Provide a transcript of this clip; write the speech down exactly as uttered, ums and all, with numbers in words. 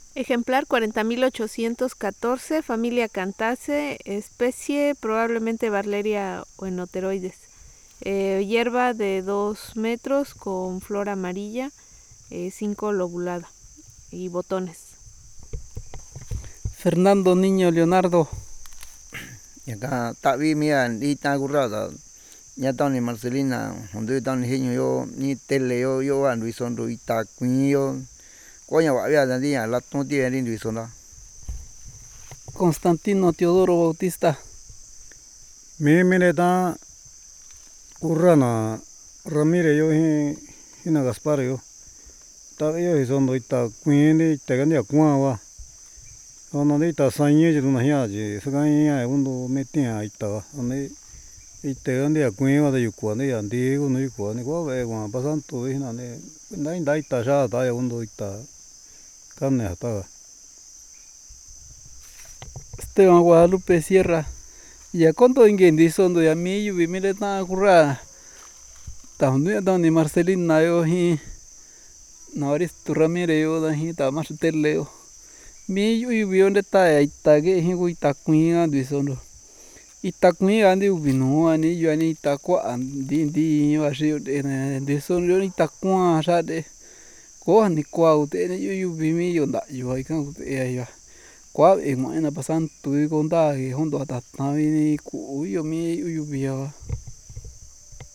Ejemplar cuarenta mil ochocientos catorce, familia Cantace, especie probablemente Barleria oenoteroides. Eh, hierba de dos metros con flor amarilla, eh, cinco lobulada y botones. Fernando Niño Leonardo. Yaka tavi mia ni ta currada. Ya Tony Marcelina, donde Tony Genio yo, ni tele yo, yo ando y son ita cuño. Coña va a ver a la tontia en Luisona. Constantino Teodoro Bautista. Mi mineta currana Ramírez yo hina Gaspar yo. Ta yo son ita cuño te gandia cuava. Ono ita sañe de una yaje, se gaña uno metia ita, ane ite gandia cuño de yucuane andigo no yucuane guave guan pasan todo hina ne nai dai ta ya ta ya uno ita carne hasta. Esteban Guadalupe Sierra. Ya conto ingendi sondo ya mi yubi mire ta curra. Ta hundu ta ni Marcelina yo hi. Naristo Ramírez yo da hi ta martele yo. Mi yubi onde ta ya ita ge hi gu ita cuña di sondo. Ita cuña andi ubi no ani yo ani ita kwa andi ndi yo ashi de de sondo ita kwa sha de. Ko ni kwa ute ni yubi mi yo nda yo ai kan ute ya ya. Kwa e mo ena pasan tu i konda e hondo ata ta ni ku yo mi yubi ya.